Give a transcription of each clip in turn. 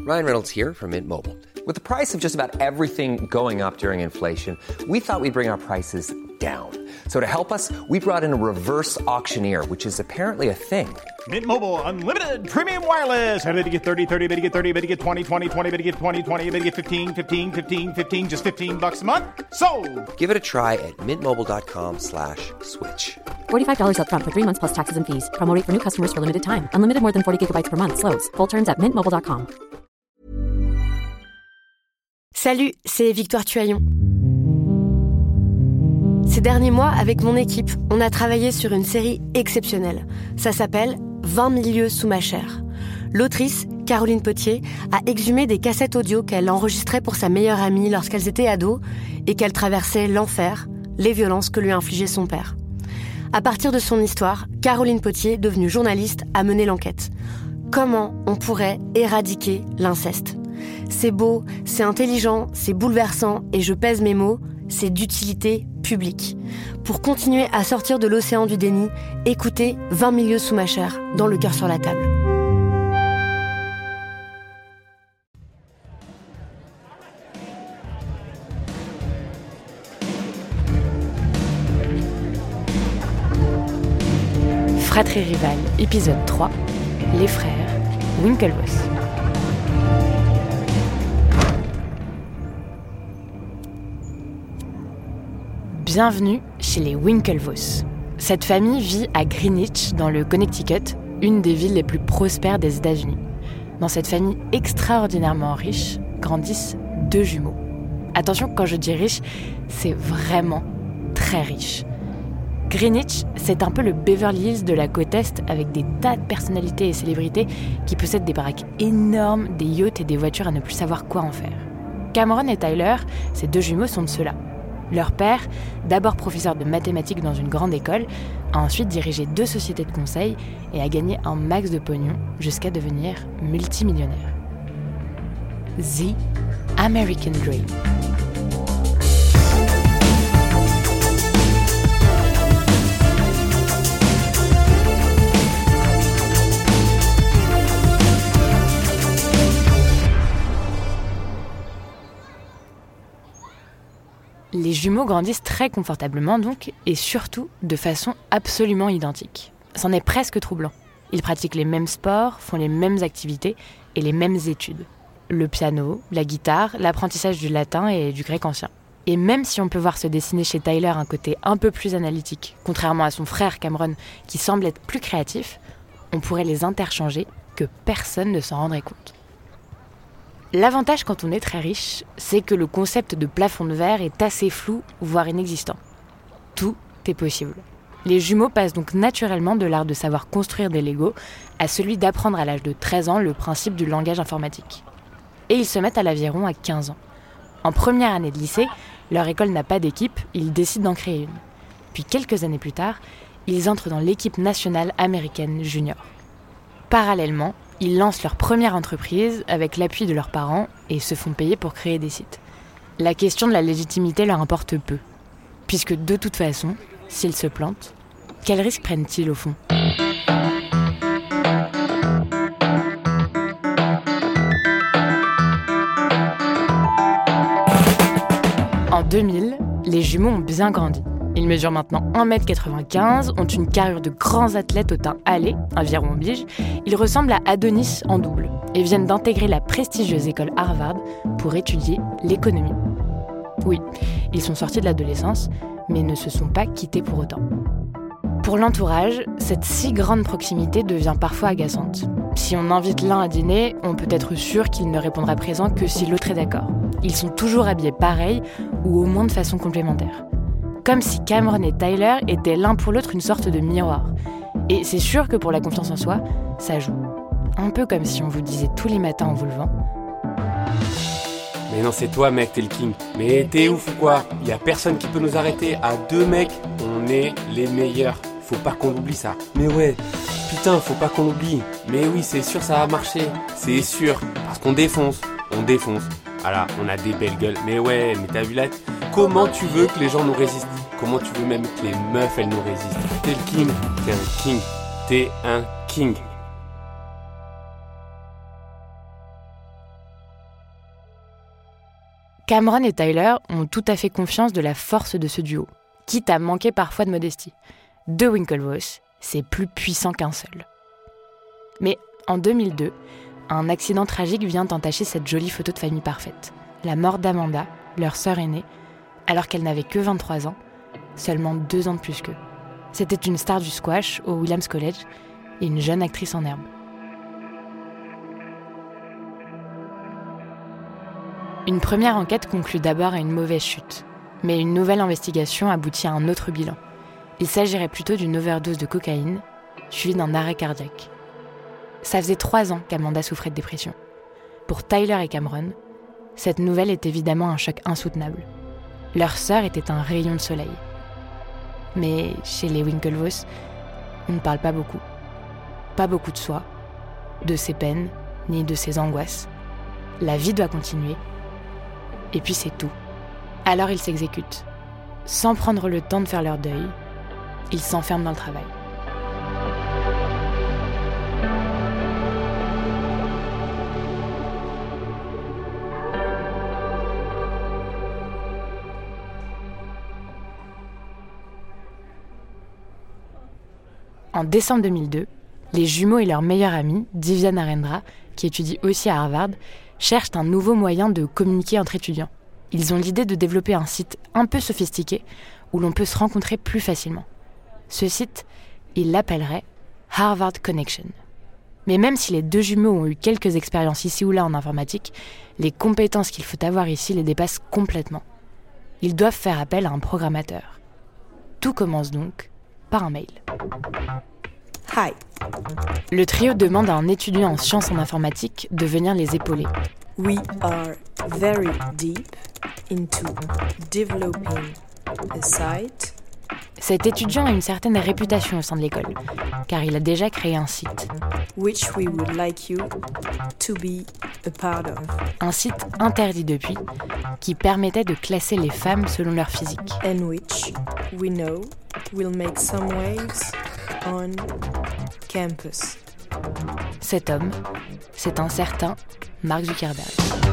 Ryan Reynolds here from Mint Mobile. With the price of just about everything going up during inflation, we thought we'd bring our prices down. So to help us, we brought in a reverse auctioneer, which is apparently a thing. Mint Mobile Unlimited Premium Wireless. How to get 30, 30, bit to get 30, bit to get 20, 20, 20, bit to get 20, 20, bit to get 15, 15, 15, 15, just $15 a month? Sold! Give it a try at mintmobile.com/switch. $45 up front for 3 months plus taxes and fees. Promo rate for new customers for limited time. Unlimited more than 40 gigabytes per month. Slows full terms at mintmobile.com. Salut, c'est Victoire Tuaillon. Ces derniers mois, avec mon équipe, on a travaillé sur une série exceptionnelle. Ça s'appelle 20 000 lieues sous ma chair. L'autrice, Caroline Potier, a exhumé des cassettes audio qu'elle enregistrait pour sa meilleure amie lorsqu'elles étaient ados et qu'elle traversait l'enfer, les violences que lui infligeait son père. À partir de son histoire, Caroline Potier, devenue journaliste, a mené l'enquête. Comment on pourrait éradiquer l'inceste ? C'est beau, c'est intelligent, c'est bouleversant et je pèse mes mots, c'est d'utilité publique. Pour continuer à sortir de l'océan du déni, écoutez 20 000 lieues sous ma chair, dans Le cœur sur la table. Fratrie Rivale, épisode 3, les frères Winklevoss. Bienvenue chez les Winklevoss. Cette famille vit à Greenwich, dans le Connecticut, une des villes les plus prospères des États-Unis. Dans cette famille extraordinairement riche, grandissent 2 jumeaux. Attention, quand je dis riche, c'est vraiment très riche. Greenwich, c'est un peu le Beverly Hills de la côte Est, avec des tas de personnalités et célébrités qui possèdent des baraques énormes, des yachts et des voitures à ne plus savoir quoi en faire. Cameron et Tyler, ces 2 jumeaux, sont de ceux-là. Leur père, d'abord professeur de mathématiques dans une grande école, a ensuite dirigé 2 sociétés de conseil et a gagné un max de pognon jusqu'à devenir multimillionnaire. The American Dream. Les jumeaux grandissent très confortablement donc, et surtout de façon absolument identique. C'en est presque troublant. Ils pratiquent les mêmes sports, font les mêmes activités et les mêmes études. Le piano, la guitare, l'apprentissage du latin et du grec ancien. Et même si on peut voir se dessiner chez Tyler un côté un peu plus analytique, contrairement à son frère Cameron qui semble être plus créatif, on pourrait les interchanger que personne ne s'en rendrait compte. L'avantage quand on est très riche, c'est que le concept de plafond de verre est assez flou, voire inexistant. Tout est possible. Les jumeaux passent donc naturellement de l'art de savoir construire des Legos à celui d'apprendre à l'âge de 13 ans le principe du langage informatique. Et ils se mettent à l'aviron à 15 ans. En première année de lycée, leur école n'a pas d'équipe, ils décident d'en créer une. Puis quelques années plus tard, ils entrent dans l'équipe nationale américaine junior. Parallèlement, ils lancent leur première entreprise avec l'appui de leurs parents et se font payer pour créer des sites. La question de la légitimité leur importe peu, puisque de toute façon, s'ils se plantent, quels risques prennent-ils au fond ? En 2000, les jumeaux ont bien grandi. Ils mesurent maintenant 1m95, ont une carrure de grands athlètes au teint hâlé, aviron oblige. Ils ressemblent à Adonis en double et viennent d'intégrer la prestigieuse école Harvard pour étudier l'économie. Oui, ils sont sortis de l'adolescence, mais ne se sont pas quittés pour autant. Pour l'entourage, cette si grande proximité devient parfois agaçante. Si on invite l'un à dîner, on peut être sûr qu'il ne répondra présent que si l'autre est d'accord. Ils sont toujours habillés pareil ou au moins de façon complémentaire. Comme si Cameron et Tyler étaient l'un pour l'autre une sorte de miroir. Et c'est sûr que pour la confiance en soi, ça joue. Un peu comme si on vous disait tous les matins en vous levant: Mais non, c'est toi mec, t'es le king. Mais t'es ouf ou quoi ? Y a personne qui peut nous arrêter. À 2 mecs, on est les meilleurs. Faut pas qu'on oublie ça. Mais ouais, putain, faut pas qu'on l'oublie. Mais oui, c'est sûr, ça va marcher. C'est sûr, parce qu'on défonce. On défonce. Voilà, on a des belles gueules. Mais ouais, mais t'as vu là ? Comment tu veux que les gens nous résistent ? Comment tu veux même que les meufs, elles nous résistent ? T'es le king. T'es un king. T'es un king. Cameron et Tyler ont tout à fait confiance de la force de ce duo, quitte à manquer parfois de modestie. 2 Winklevoss, c'est plus puissant qu'un seul. Mais en 2002, un accident tragique vient entacher cette jolie photo de famille parfaite. La mort d'Amanda, leur sœur aînée, alors qu'elle n'avait que 23 ans, seulement 2 ans de plus qu'eux. C'était une star du squash au Williams College et une jeune actrice en herbe. Une première enquête conclut d'abord à une mauvaise chute, mais une nouvelle investigation aboutit à un autre bilan. Il s'agirait plutôt d'une overdose de cocaïne, suivie d'un arrêt cardiaque. Ça faisait 3 ans qu'Amanda souffrait de dépression. Pour Tyler et Cameron, cette nouvelle est évidemment un choc insoutenable. Leur sœur était un rayon de soleil. Mais chez les Winklevoss, on ne parle pas beaucoup. Pas beaucoup de soi, de ses peines, ni de ses angoisses. La vie doit continuer. Et puis c'est tout. Alors ils s'exécutent. Sans prendre le temps de faire leur deuil, ils s'enferment dans le travail. En décembre 2002, les jumeaux et leur meilleure amie, Divya Narendra, qui étudie aussi à Harvard, cherchent un nouveau moyen de communiquer entre étudiants. Ils ont l'idée de développer un site un peu sophistiqué où l'on peut se rencontrer plus facilement. Ce site, ils l'appelleraient Harvard Connection. Mais même si les 2 jumeaux ont eu quelques expériences ici ou là en informatique, les compétences qu'il faut avoir ici les dépassent complètement. Ils doivent faire appel à un programmateur. Tout commence donc par un mail. Hi. Le trio demande à un étudiant en sciences en informatique de venir les épauler. We are very deep into developing a site. Cet étudiant a une certaine réputation au sein de l'école, car il a déjà créé un site. Which we would like you to be a part of. Un site interdit depuis, qui permettait de classer les femmes selon leur physique. And which we know will make some waves on campus. Cet homme, c'est un certain Mark Zuckerberg.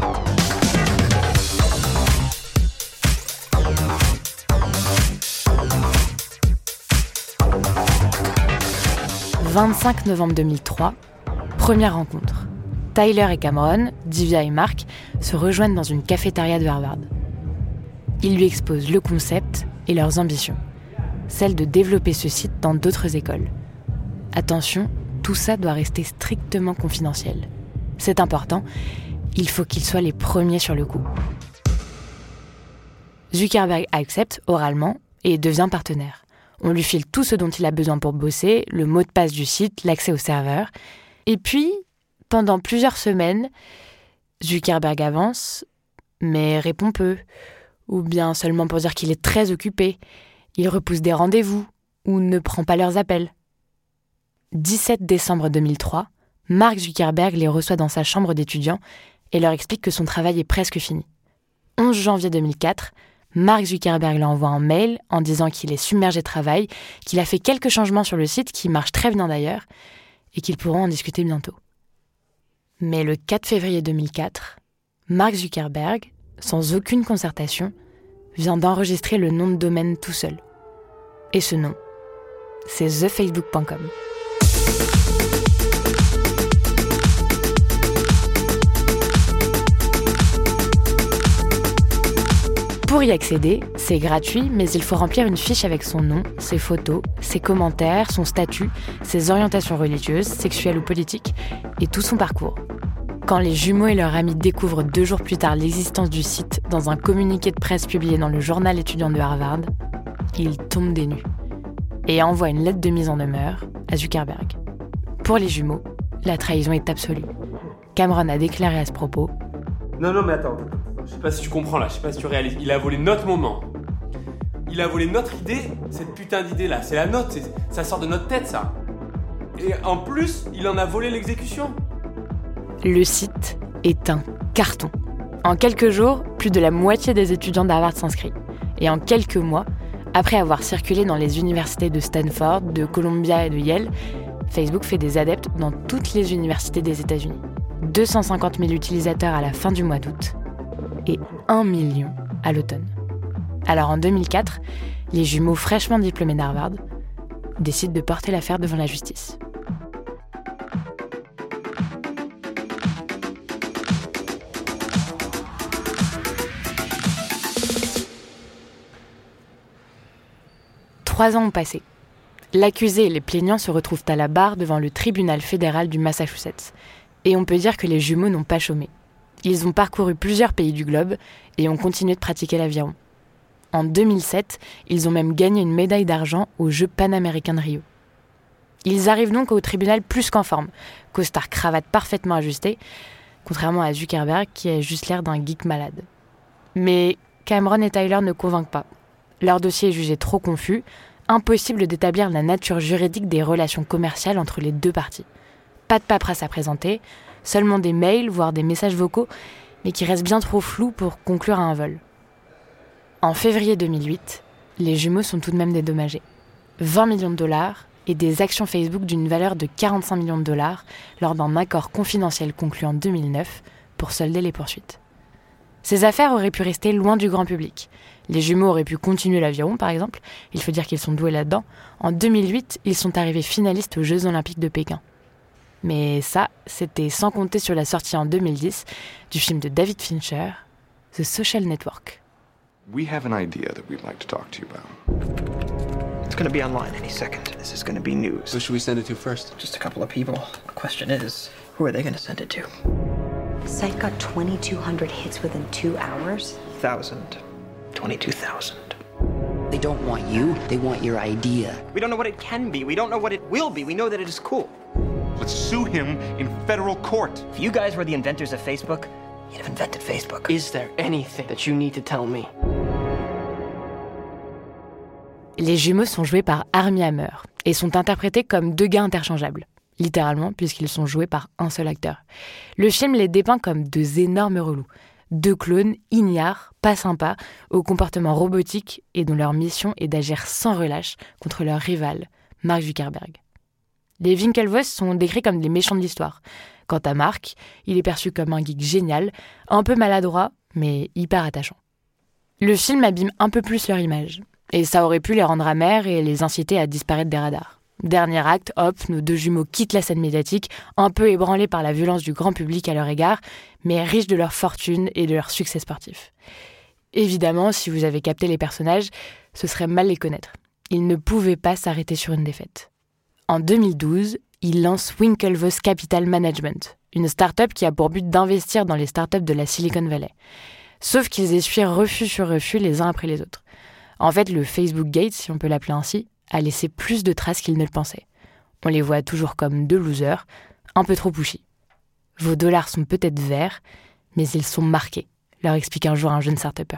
« 25 novembre 2003, première rencontre. Tyler et Cameron, Divya et Mark se rejoignent dans une cafétéria de Harvard. Ils lui exposent le concept et leurs ambitions, celle de développer ce site dans d'autres écoles. Attention, tout ça doit rester strictement confidentiel. C'est important, il faut qu'ils soient les premiers sur le coup. Zuckerberg accepte oralement et devient partenaire. On lui file tout ce dont il a besoin pour bosser, le mot de passe du site, l'accès au serveur. Et puis, pendant plusieurs semaines, Zuckerberg avance, mais répond peu. Ou bien seulement pour dire qu'il est très occupé. Il repousse des rendez-vous ou ne prend pas leurs appels. 17 décembre 2003, Mark Zuckerberg les reçoit dans sa chambre d'étudiant et leur explique que son travail est presque fini. 11 janvier 2004, Mark Zuckerberg leur envoie un mail en disant qu'il est submergé de travail, qu'il a fait quelques changements sur le site qui marchent très bien d'ailleurs et qu'ils pourront en discuter bientôt. Mais le 4 février 2004, Mark Zuckerberg, sans aucune concertation, vient d'enregistrer le nom de domaine tout seul. Et ce nom, c'est thefacebook.com. Pour y accéder, c'est gratuit, mais il faut remplir une fiche avec son nom, ses photos, ses commentaires, son statut, ses orientations religieuses, sexuelles ou politiques, et tout son parcours. Quand les jumeaux et leur ami découvrent 2 jours plus tard l'existence du site dans un communiqué de presse publié dans le journal étudiant de Harvard, ils tombent des nues et envoient une lettre de mise en demeure à Zuckerberg. Pour les jumeaux, la trahison est absolue. Cameron a déclaré à ce propos: Non, mais attends. Je sais pas si tu comprends là, je sais pas si tu réalises. Il a volé notre moment. Il a volé notre idée, cette putain d'idée là. C'est la nôtre, ça sort de notre tête ça. Et en plus, il en a volé l'exécution. Le site est un carton. En quelques jours, plus de la moitié des étudiants d'Harvard s'inscrit. Et en quelques mois, après avoir circulé dans les universités de Stanford, de Columbia et de Yale, Facebook fait des adeptes dans toutes les universités des États-Unis. 250 000 utilisateurs à la fin du mois d'août. et 1 million à l'automne. Alors en 2004, les jumeaux fraîchement diplômés d'Harvard décident de porter l'affaire devant la justice. Trois ans ont passé. L'accusé et les plaignants se retrouvent à la barre devant le tribunal fédéral du Massachusetts. Et on peut dire que les jumeaux n'ont pas chômé. Ils ont parcouru plusieurs pays du globe et ont continué de pratiquer l'aviron. En 2007, ils ont même gagné une médaille d'argent aux Jeux panaméricains de Rio. Ils arrivent donc au tribunal plus qu'en forme, costard cravate parfaitement ajusté, contrairement à Zuckerberg qui a juste l'air d'un geek malade. Mais Cameron et Tyler ne convainquent pas. Leur dossier est jugé trop confus, impossible d'établir la nature juridique des relations commerciales entre les deux parties. Pas de paperasse à présenter, seulement des mails, voire des messages vocaux, mais qui restent bien trop flous pour conclure à un vol. En février 2008, les jumeaux sont tout de même dédommagés. 20 millions de dollars et des actions Facebook d'une valeur de 45 millions de dollars lors d'un accord confidentiel conclu en 2009 pour solder les poursuites. Ces affaires auraient pu rester loin du grand public. Les jumeaux auraient pu continuer l'aviron, par exemple. Il faut dire qu'ils sont doués là-dedans. En 2008, ils sont arrivés finalistes aux Jeux Olympiques de Pékin. Mais ça, c'était sans compter sur la sortie en 2010 du film de David Fincher, The Social Network. We have an idea that we'd like to talk to you about. It's going to be online any second. This is going to be news. Who should we send it to first? Just a couple of people. The question is, who are they going to send it to? Site got 2,200 hits within 2 hours. 1,000. 22,000. They don't want you, they want your idea. We don't know what it can be. We don't know what it will be. We know that it is cool. Let's sue him in federal court. If you guys were the inventors of Facebook, you'd have invented Facebook. Is there anything that you need to tell me? Les jumeaux sont joués par Armie Hammer et sont interprétés comme deux gars interchangeables. Littéralement, puisqu'ils sont joués par un seul acteur. Le film les dépeint comme deux énormes relous. Deux clones ignares, pas sympas, au comportement robotique et dont leur mission est d'agir sans relâche contre leur rival, Mark Zuckerberg. Les Winklevoss sont décrits comme des méchants de l'histoire. Quant à Mark, il est perçu comme un geek génial, un peu maladroit, mais hyper attachant. Le film abîme un peu plus leur image, et ça aurait pu les rendre amers et les inciter à disparaître des radars. Dernier acte, hop, nos deux jumeaux quittent la scène médiatique, un peu ébranlés par la violence du grand public à leur égard, mais riches de leur fortune et de leur succès sportif. Évidemment, si vous avez capté les personnages, ce serait mal les connaître. Ils ne pouvaient pas s'arrêter sur une défaite. En 2012, ils lancent Winklevoss Capital Management, une start-up qui a pour but d'investir dans les start-up de la Silicon Valley. Sauf qu'ils essuient refus sur refus les uns après les autres. En fait, le Facebook Gate, si on peut l'appeler ainsi, a laissé plus de traces qu'ils ne le pensaient. On les voit toujours comme deux losers, un peu trop pushy. Vos dollars sont peut-être verts, mais ils sont marqués, leur explique un jour un jeune start-upper.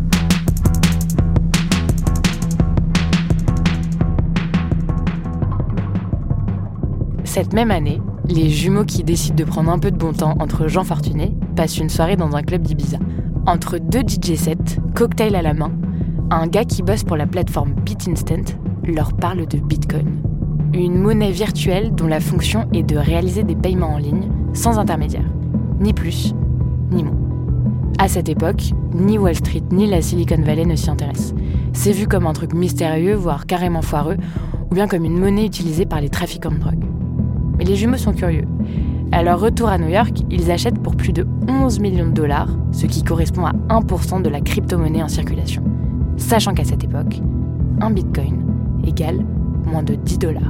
Cette même année, les jumeaux qui décident de prendre un peu de bon temps entre gens fortunés passent une soirée dans un club d'Ibiza. Entre deux DJ sets, cocktail à la main, un gars qui bosse pour la plateforme BitInstant leur parle de Bitcoin. Une monnaie virtuelle dont la fonction est de réaliser des paiements en ligne sans intermédiaire. Ni plus, ni moins. À cette époque, ni Wall Street ni la Silicon Valley ne s'y intéressent. C'est vu comme un truc mystérieux, voire carrément foireux, ou bien comme une monnaie utilisée par les trafiquants de drogue. Mais les jumeaux sont curieux. À leur retour à New York, ils achètent pour plus de 11 millions de dollars, ce qui correspond à 1% de la crypto-monnaie en circulation. Sachant qu'à cette époque, un bitcoin égale moins de 10 $.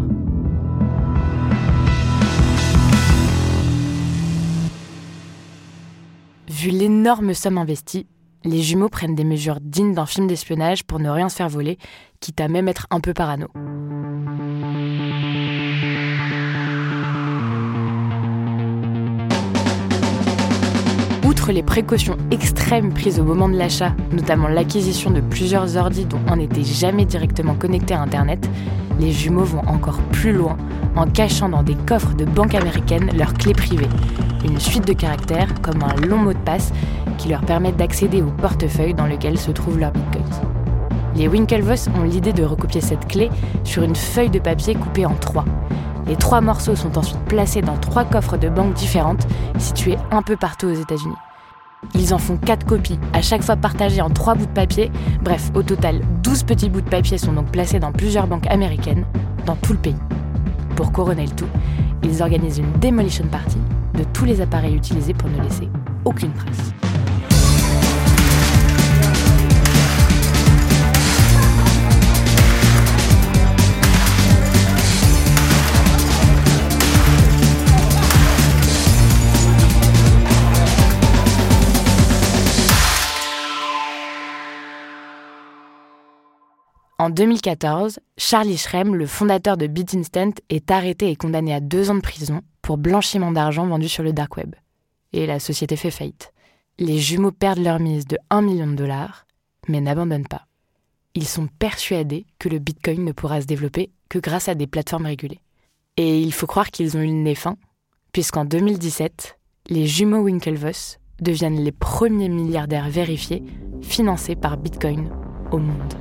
Vu l'énorme somme investie, les jumeaux prennent des mesures dignes d'un film d'espionnage pour ne rien se faire voler, quitte à même être un peu parano. Outre les précautions extrêmes prises au moment de l'achat, notamment l'acquisition de plusieurs ordis dont un n'était jamais directement connecté à Internet, les jumeaux vont encore plus loin en cachant dans des coffres de banques américaines leurs clés privées, une suite de caractères comme un long mot de passe qui leur permettent d'accéder au portefeuille dans lequel se trouvent leurs bitcoins. Les Winklevoss ont l'idée de recopier cette clé sur une feuille de papier coupée en 3. Les 3 morceaux sont ensuite placés dans 3 coffres de banques différentes, situés un peu partout aux États-Unis. Ils en font 4 copies, à chaque fois partagées en 3 bouts de papier. Bref, au total, 12 petits bouts de papier sont donc placés dans plusieurs banques américaines, dans tout le pays. Pour couronner le tout, ils organisent une demolition party de tous les appareils utilisés pour ne laisser aucune trace. En 2014, Charlie Shrem, le fondateur de BitInstant, est arrêté et condamné à 2 ans de prison pour blanchiment d'argent vendu sur le dark web. Et la société fait faillite. Les jumeaux perdent leur mise de $1 million, mais n'abandonnent pas. Ils sont persuadés que le Bitcoin ne pourra se développer que grâce à des plateformes régulées. Et il faut croire qu'ils ont eu le nez fin, puisqu'en 2017, les jumeaux Winklevoss deviennent les premiers milliardaires vérifiés financés par Bitcoin au monde.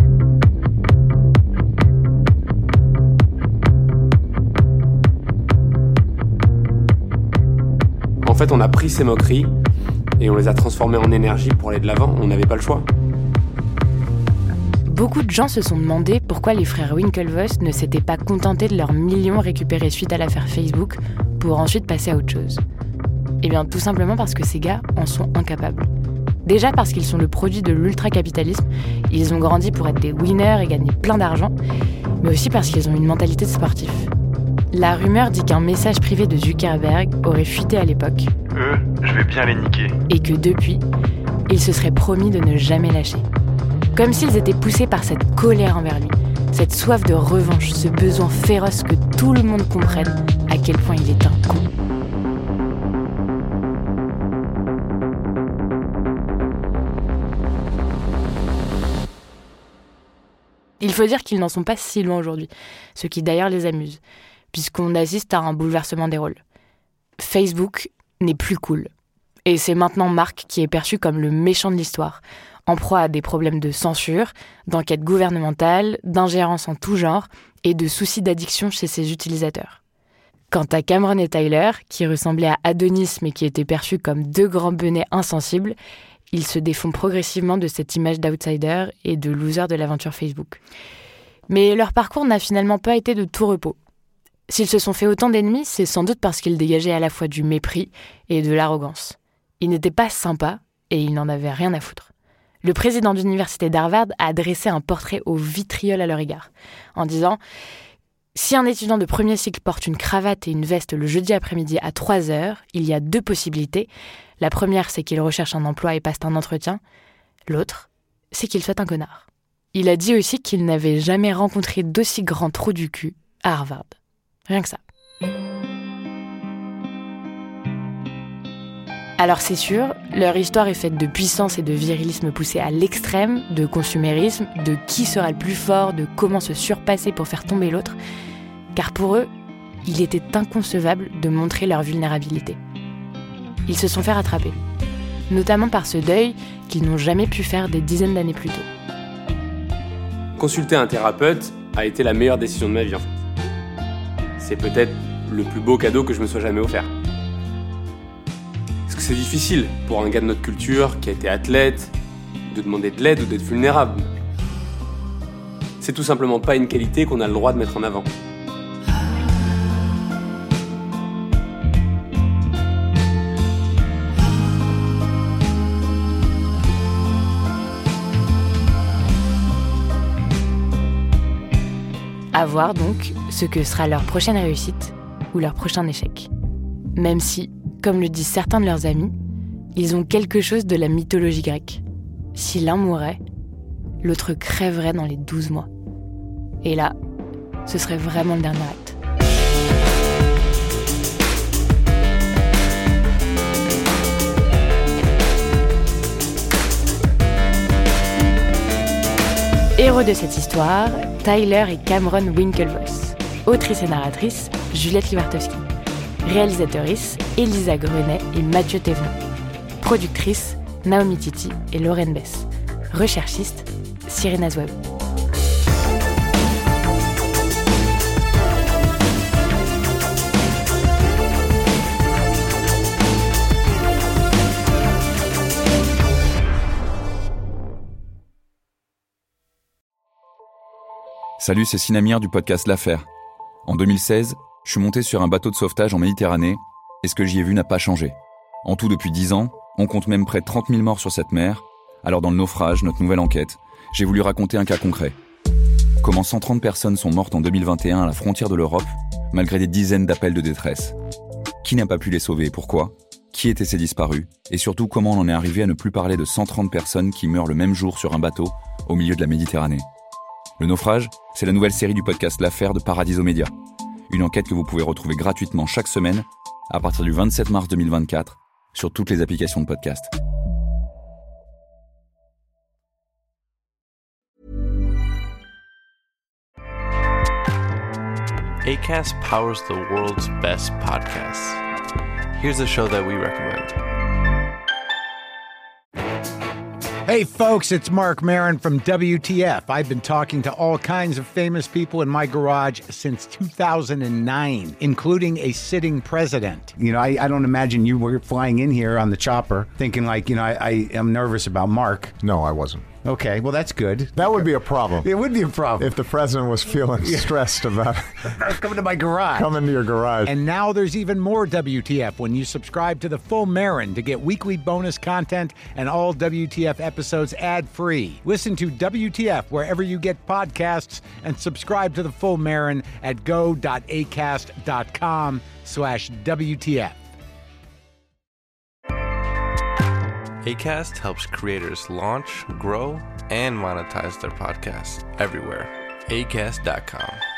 En fait, on a pris ces moqueries et on les a transformées en énergie pour aller de l'avant. On n'avait pas le choix. Beaucoup de gens se sont demandé pourquoi les frères Winklevoss ne s'étaient pas contentés de leurs millions récupérés suite à l'affaire Facebook pour ensuite passer à autre chose. Eh bien, tout simplement parce que ces gars en sont incapables. Déjà parce qu'ils sont le produit de l'ultra-capitalisme, ils ont grandi pour être des winners et gagner plein d'argent, mais aussi parce qu'ils ont une mentalité de sportif. La rumeur dit qu'un message privé de Zuckerberg aurait fuité à l'époque. Je vais bien les niquer. Et que depuis, ils se seraient promis de ne jamais lâcher. Comme s'ils étaient poussés par cette colère envers lui, cette soif de revanche, ce besoin féroce que tout le monde comprenne à quel point il est un con. Il faut dire qu'ils n'en sont pas si loin aujourd'hui, ce qui d'ailleurs les amuse, puisqu'on assiste à un bouleversement des rôles. Facebook n'est plus cool. Et c'est maintenant Mark qui est perçu comme le méchant de l'histoire, en proie à des problèmes de censure, d'enquête gouvernementale, d'ingérence en tout genre et de soucis d'addiction chez ses utilisateurs. Quant à Cameron et Tyler, qui ressemblaient à Adonis mais qui étaient perçus comme 2 grands benets insensibles, ils se défont progressivement de cette image d'outsider et de loser de l'aventure Facebook. Mais leur parcours n'a finalement pas été de tout repos. S'ils se sont fait autant d'ennemis, c'est sans doute parce qu'ils dégageaient à la fois du mépris et de l'arrogance. Ils n'étaient pas sympas et ils n'en avaient rien à foutre. Le président de l'université d'Harvard a dressé un portrait au vitriol à leur égard, en disant « Si un étudiant de premier cycle porte une cravate et une veste le jeudi après-midi à 3h, il y a 2 possibilités. La première, c'est qu'il recherche un emploi et passe un entretien. L'autre, c'est qu'il soit un connard. » Il a dit aussi qu'il n'avait jamais rencontré d'aussi grand trou du cul à Harvard. Rien que ça. Alors c'est sûr, leur histoire est faite de puissance et de virilisme poussé à l'extrême, de consumérisme, de qui sera le plus fort, de comment se surpasser pour faire tomber l'autre. Car pour eux, il était inconcevable de montrer leur vulnérabilité. Ils se sont fait rattraper, notamment par ce deuil qu'ils n'ont jamais pu faire des dizaines d'années plus tôt. Consulter un thérapeute a été la meilleure décision de ma vie, en fait. C'est peut-être le plus beau cadeau que je me sois jamais offert. Parce que c'est difficile pour un gars de notre culture qui a été athlète de demander de l'aide ou d'être vulnérable. C'est tout simplement pas une qualité qu'on a le droit de mettre en avant. À voir donc ce que sera leur prochaine réussite ou leur prochain échec. Même si, comme le disent certains de leurs amis, ils ont quelque chose de la mythologie grecque. Si l'un mourait, l'autre crèverait dans les 12 mois. Et là, ce serait vraiment le dernier acte. Héros de cette histoire, Tyler et Cameron Winklevoss. Autrice et narratrice, Juliette Libartowski. Réalisatrice, Elisa Grenet et Mathieu Thévenon. Productrice, Naomi Titi et Lorraine Bess. Recherchiste, Cyrena Zouab. Salut, c'est Sinamir du podcast L'Affaire. En 2016, je suis monté sur un bateau de sauvetage en Méditerranée et ce que j'y ai vu n'a pas changé. En tout, depuis 10 ans, on compte même près de 30 000 morts sur cette mer. Alors dans le naufrage, notre nouvelle enquête, j'ai voulu raconter un cas concret. Comment 130 personnes sont mortes en 2021 à la frontière de l'Europe, malgré des dizaines d'appels de détresse. Qui n'a pas pu les sauver et pourquoi ? Qui étaient ces disparus ? Et surtout, comment on en est arrivé à ne plus parler de 130 personnes qui meurent le même jour sur un bateau au milieu de la Méditerranée ? Le naufrage, c'est la nouvelle série du podcast L'Affaire de Paradiso Media. Une enquête que vous pouvez retrouver gratuitement chaque semaine à partir du 27 mars 2024 sur toutes les applications de podcast. Acast powers the world's best podcasts. Here's a show that we recommend. Hey folks, it's Mark Maron from WTF. I've been talking to all kinds of famous people in my garage since 2009, including a sitting president. You know, I don't imagine you were flying in here on the chopper thinking like, you know, I am nervous about Mark. No, I wasn't. Okay, well, that's good. That would be a problem. It would be a problem. If the president was feeling stressed about coming to my garage. Coming to your garage. And now there's even more WTF when you subscribe to the Full Marin to get weekly bonus content and all WTF episodes ad-free. Listen to WTF wherever you get podcasts and subscribe to the Full Marin at go.acast.com/WTF. Acast helps creators launch, grow, and monetize their podcasts everywhere. Acast.com.